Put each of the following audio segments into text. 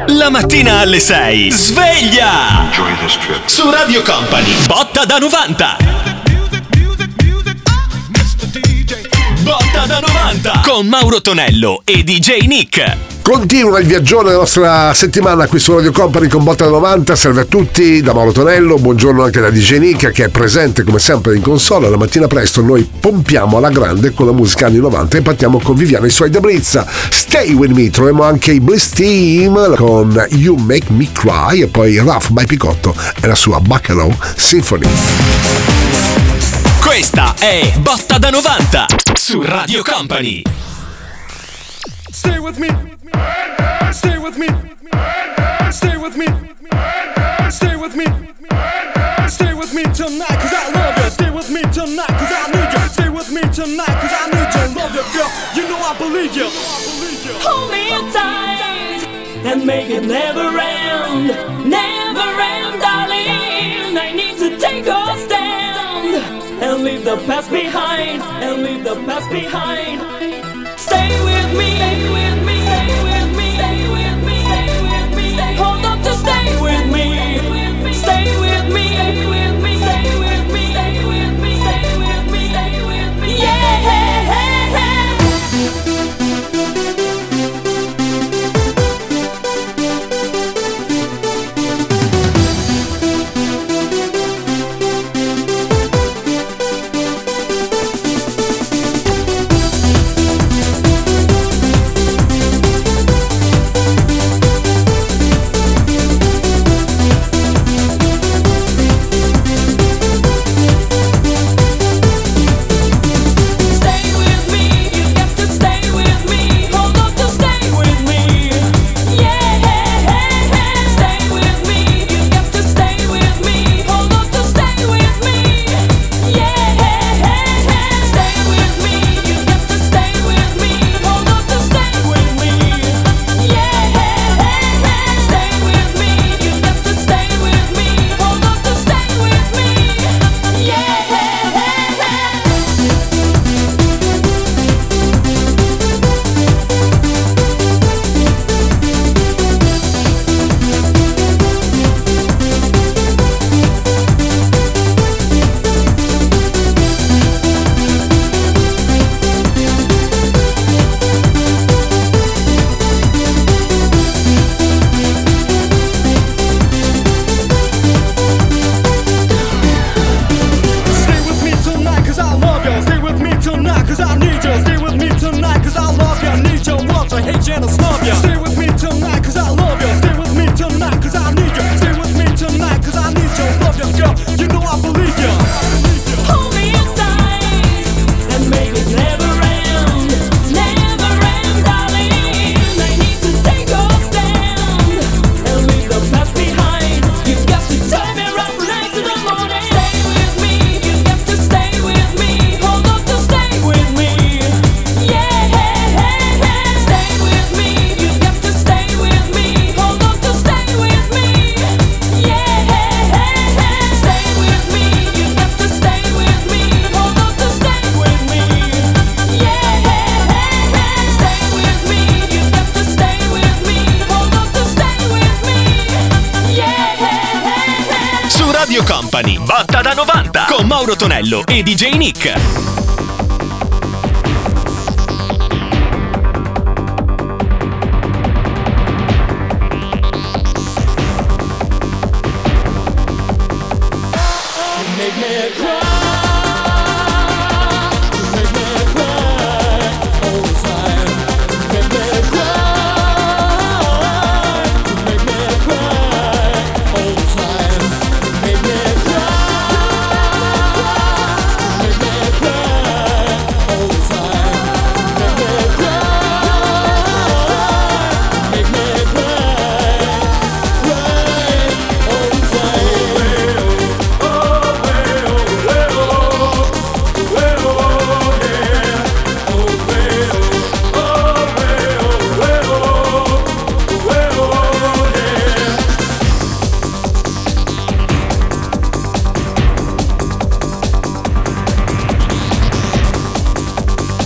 La mattina alle 6. Sveglia! Su Radio Company. Botta da 90. Botta da 90. Con Mauro Tonello e DJ Nick. Continua il viaggione della nostra settimana qui su Radio Company con Botta da 90. Serve a tutti da Mauro Tonello. Buongiorno anche da DJ Nick, che è presente come sempre in console. La mattina presto noi pompiamo alla grande con la musica anni 90 e partiamo con Viviana e i suoi The Blitz. Stay With Me. Troviamo anche i Bliss Team con You Make Me Cry e poi Ralph by Picotto e la sua Buckaroo Symphony. Questa è Botta da 90 su Radio Company. Stay with me. Stay with me. Stay with me. Stay with me. Stay with me tonight, cause I love you. Stay with me tonight, cause I need you. Stay with me tonight, cause I need you. Love you, girl. You know I believe you. Hold me tight and make it never end. Never end, darling. I need to take a stand and leave the past behind. And leave the past behind. Stay with me. Stay with me. Stay with me. Stay with me. Stay with me. Hold on to stay with me. Stay with me. Stay with me. Stay with me. Stay with me. Stay with me. Stay with me. Yeah. Radio Company, Botta da 90 con Mauro Tonello e DJ Nick.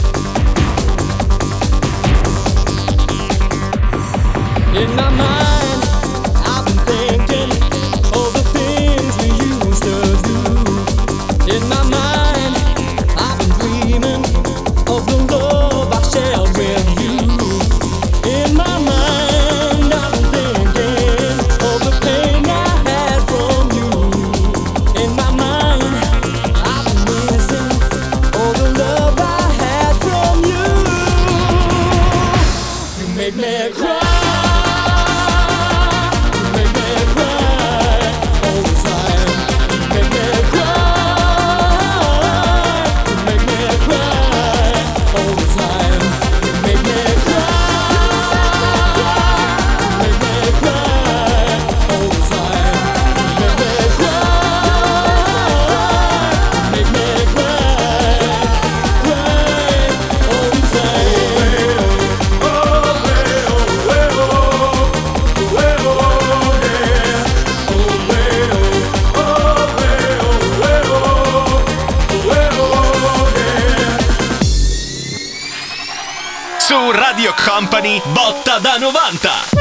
In my mind Su Radio Company, botta da 90.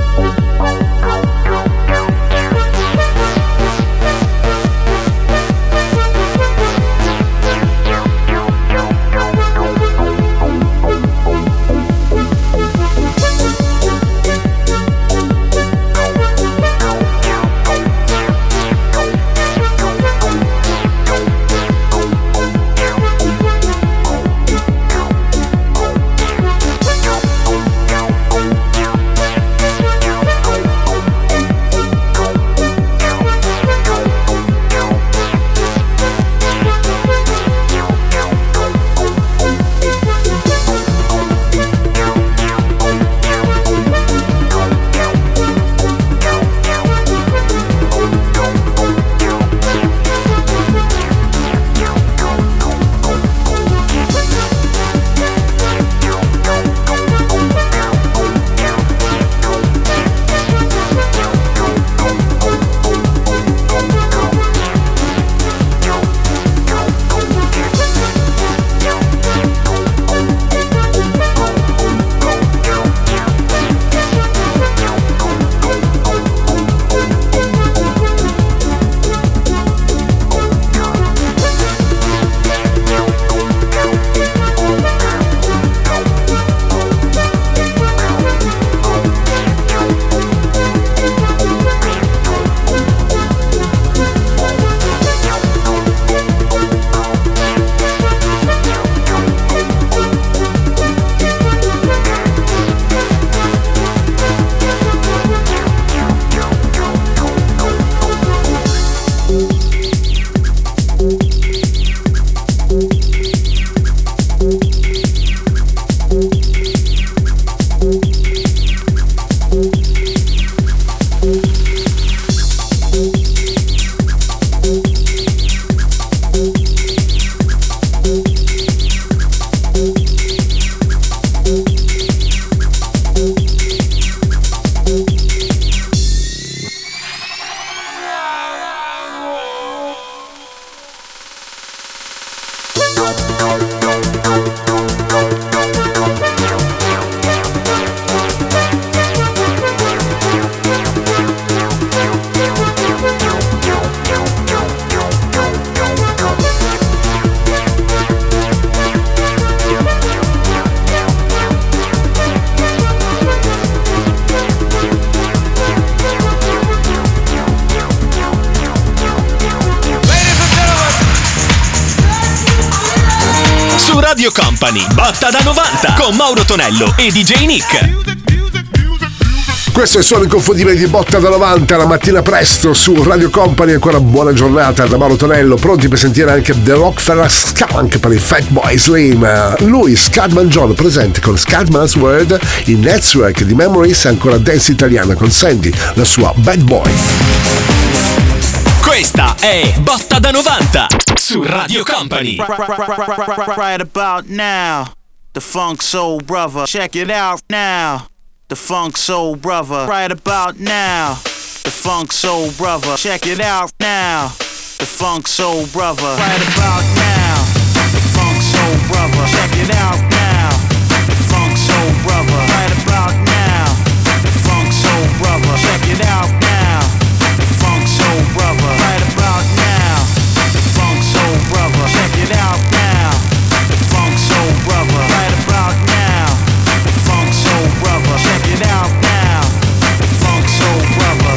Radio Company, botta da 90 con Mauro Tonello e DJ Nick. Questo è il suono inconfondibile di Botta da 90 la mattina presto su Radio Company. Ancora buona giornata da Mauro Tonello, pronti per sentire anche The Rockefeller Skunk per il Fatboy Slim. Lui, Scatman John, presente con Scatman's World, il Network di Memories e ancora Dance Italiana con Sandy, la sua Bad Boy. Questa è Botta da 90 su Radio Company. Right about now, the Funk Soul Brother. Check it out now, the Funk Soul Brother. Right about now, the Funk Soul Brother. Check it out now, the Funk Soul Brother. Right about now, the Funk Soul Brother. Check it out now, the Funk Soul Brother. Right about now, the Funk Soul Brother. Check it out now, the Funk Soul Brother. Right about now, the Funk Soul Brother. Check it out now, the Funk Soul Brother. Right about now, the Funk Soul Brother. Check it out now, the Funk Soul Brother.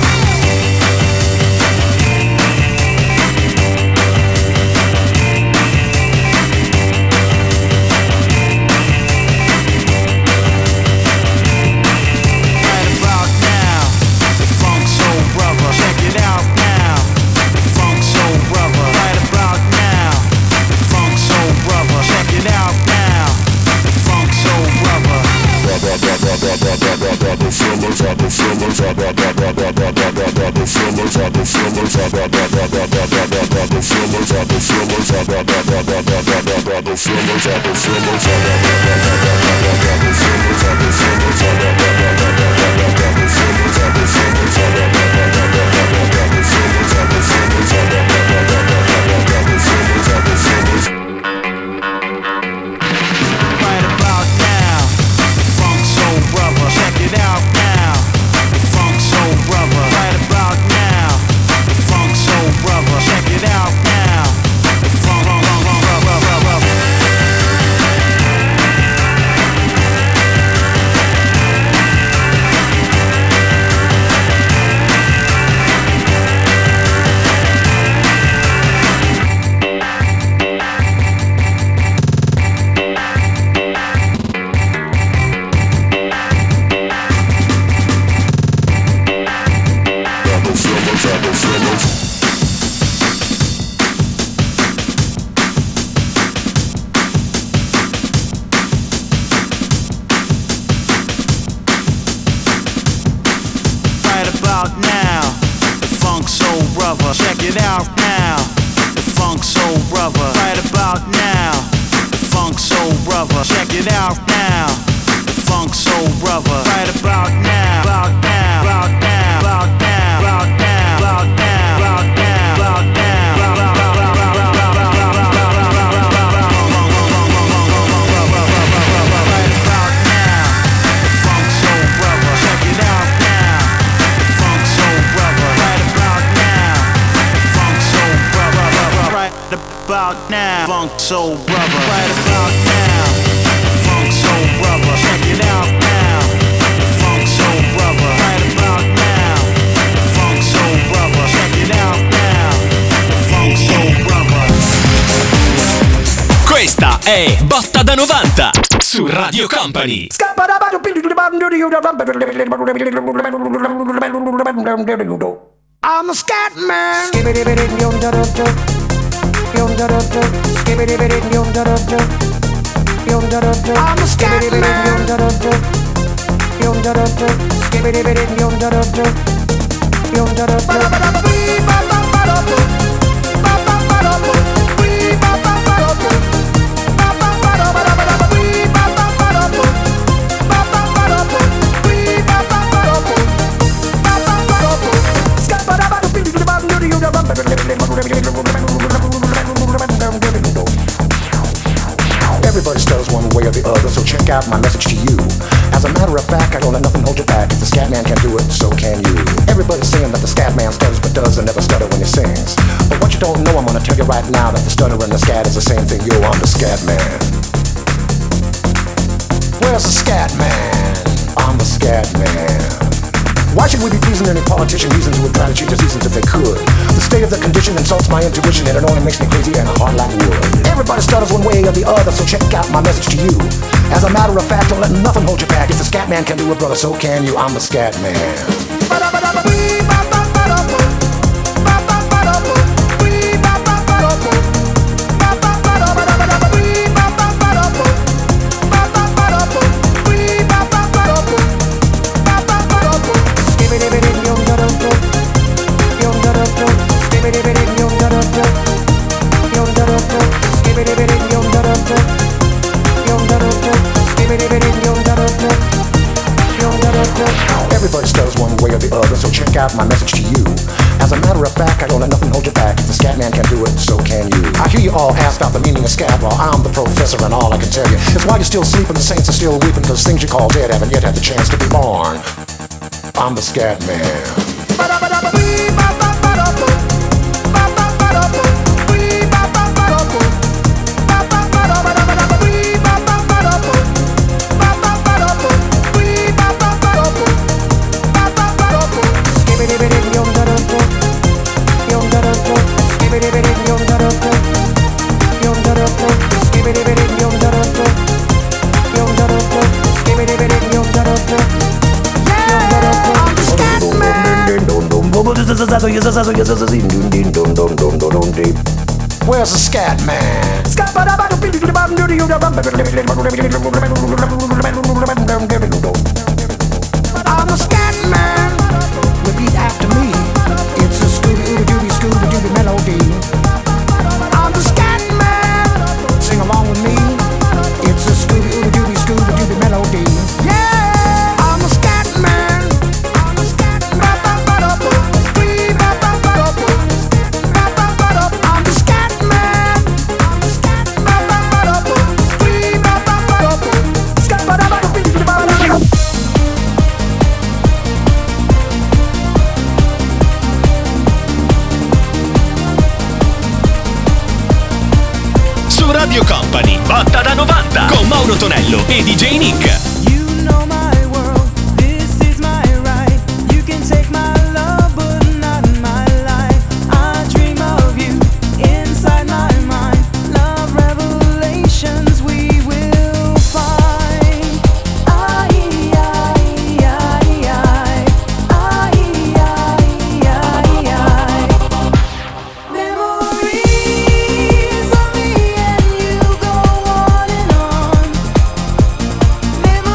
brother. Check it out now. The Funk Soul Brother. Right about now. The Funk Soul Brother. Check it out now. The Funk Soul Brother. Right about now. About now. About now. About now. About now. About now. About now. About now. About now, Funk Soul Brother. Right about now, Funk Soul Brother. Check it out now, Funk Soul Brother. Right about now, Funk Soul Brother. Check it out now, Funk Soul Brother. Questa è Botta da 90 su Radio Company. I'm a scat man. I'm a scat man. Everybody stutters one way or the other, so check out my message to you. As a matter of fact, I don't let nothing hold you back. If the scat man can do it, so can you. Everybody's saying that the scat man stutters but does and never stutter when he sings. But what you don't know, I'm gonna tell you right now, that the stutter and the scat is the same thing. Yo, I'm the scat man. Where's the scat man? I'm the scat man. Why should we be pleasing any politician? Reasons would try to cheat us reasons if they could. The state of the condition insults my intuition, and it only makes me crazy and a heart like wood. Everybody stutters one way or the other, so check out my message to you. As a matter of fact, don't let nothing hold you back. If the scat man can do it, brother, so can you. I'm the scat man. Everybody stutters one way or the other, so check out my message to you. As a matter of fact, I don't let nothing hold you back. If the scat man can do it, so can you. I hear you all ask about the meaning of scat. Well, I'm the professor, and all I can tell you is while you're still sleeping, the saints are still weeping, cause things you call dead haven't yet had the chance to be born. I'm the scat man. Where's the scat man? I'm the scat man. Repeat after me. It's a Scooby-Dooby melody. I'm the scat man. Sing along with me. It's a Scooby-Dooby melody. Yeah, I'm the scat man. I'm the scat man. I'm the scat man. Su Radio Company, Botta da 90 con Mauro Tonello e DJ Nick. You know my world, this is my right. You can take my love, but not my life. I dream of you inside my mind. Love revelations we will find. Memories of me and you go on and on.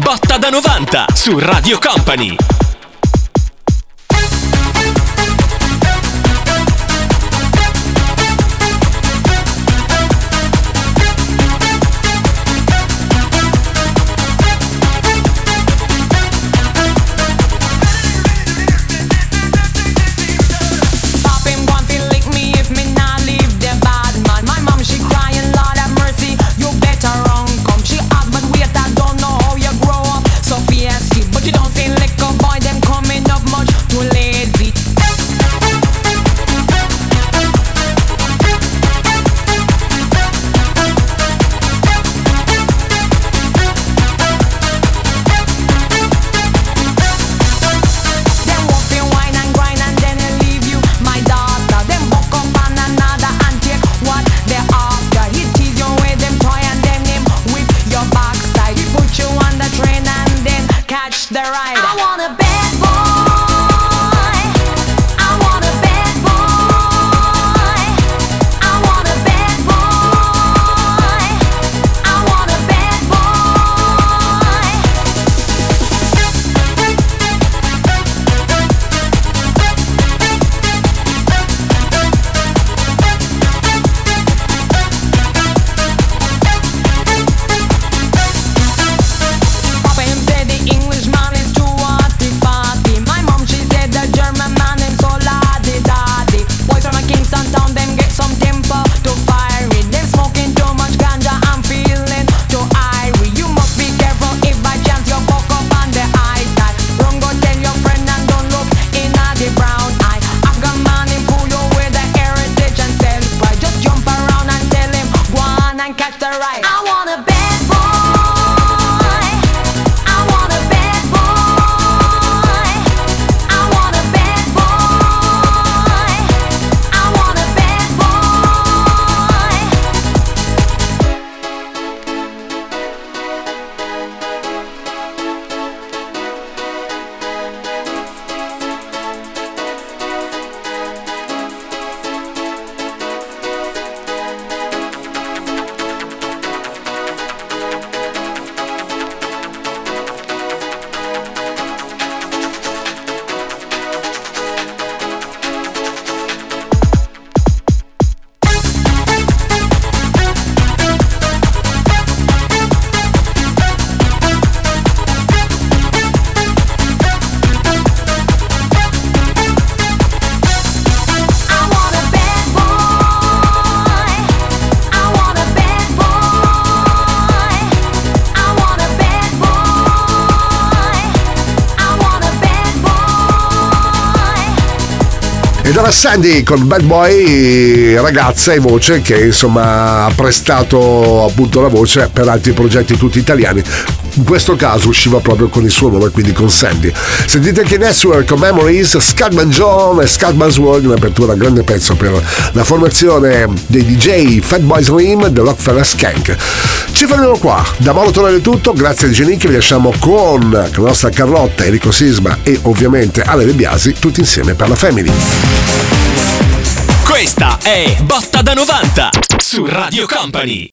Botta da 90 su Radio Company. But you don't feel like a boy, them coming up much too lazy. Them walk in wine and grind and then they leave you, my daughter. Them buck up on another and take what they're after. He tease you with them toy and then him whip your backside. He put you on the train and then catch the ride. I want a bad boy. I want a bad boy. I want a bad boy. I want a bad boy. Papa him said the English man is too arty-farty. My mom she said the German man is so laddy-daddy. Boys from a Kingston town them get some temper to fire it. Them smoking too much ganja, I'm feeling too irie. You must be careful if by chance you buck up on the eye tag. Don't go tell your friend and don't look in at the brown eye. Afghan man him fool you with the heritage and self-pride. Just jump around and tell him go on and catch the ride. I want a bad boy. I want a bad boy. I want a bad boy. I want a bad boy. I want a bad boy. I want a bad boy. I want a bad boy. I want a bad boy. Ed era Sandy con Bad Boy, ragazza e voce che insomma ha prestato appunto la voce per altri progetti tutti italiani. In questo caso usciva proprio con il suo nome, quindi con Sandy. Sentite anche Network con Memories, Scatman John e Scatman's World in apertura, grande pezzo per la formazione dei DJ Fatboy Slim The Rockefeller Skank. Ci fermiamo qua, da Mauro Tonello è tutto, grazie a DJ Nick, vi lasciamo con la nostra Carlotta, Enrico Sisma e ovviamente Ale De Biasi, tutti insieme per la Family. Questa è Botta da 90 su Radio Company.